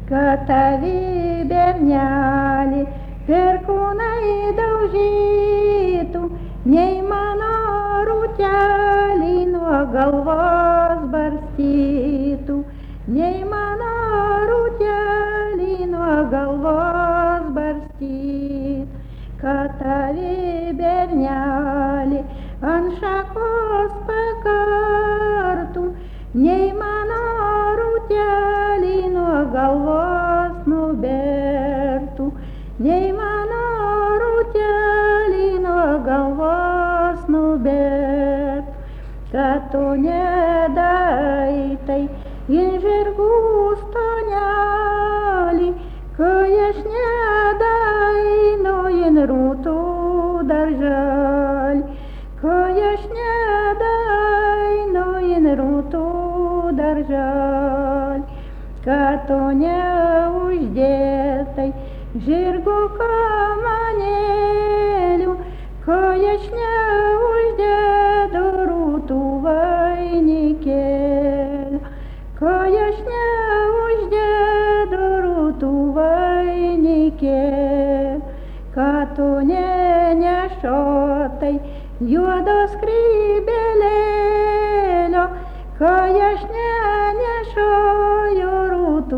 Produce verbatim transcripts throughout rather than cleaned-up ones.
kad tavi bernelį perkūnai daužytų, nei mano rūtelį nuo galvos barstytų, nei mano rūtelį nuo galvos barstytų, kad tavi bernelį ant šakos pakartų, nei mano rūtelį nuo galvos nubertų, nei mano rūtelį nuo galvos nubertų, kad tu nedaitai in žirgų stonelį, kai aš nedainu in rūtų darželį, kai aš nedainu in rūtų darželį, kad tu neuždėtai žirgų kamanėlių, kai aš neuždėdu rūtų vainikėlių, kai aš neuždėdu rūtų vainikėlių, kad tu nenešiotai juodo skrybėlėlio, kai aš nenešioju rūtų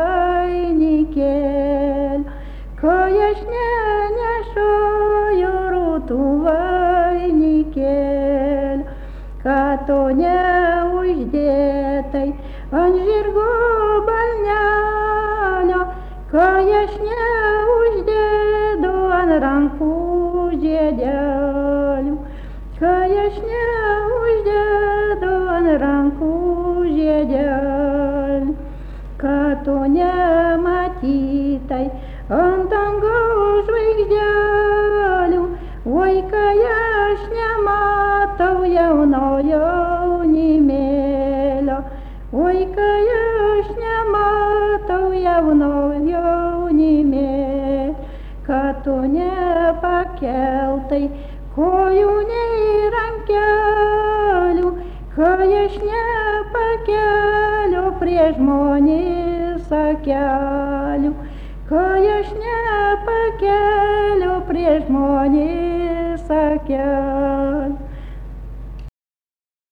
vainikėlio, kai aš nenešioju rūtų vainikėlio, kad tu neuždėtai ant žirgo balnelio, kai aš neuždėdu ant rankų žiedelių, kai aš neuždėdu ant rankų žiedelių, kad tu nematytai ant dangaus žvaigždelių, oi kai aš nematau jauno jaunimėlio, oi kai aš nematau jauno jaunimėlio, kad tu nepakeltai kojų nei rankelių, kai aš nepakeliu prie žmonės akelių, kai aš nepakeliu prie žmonės akelių.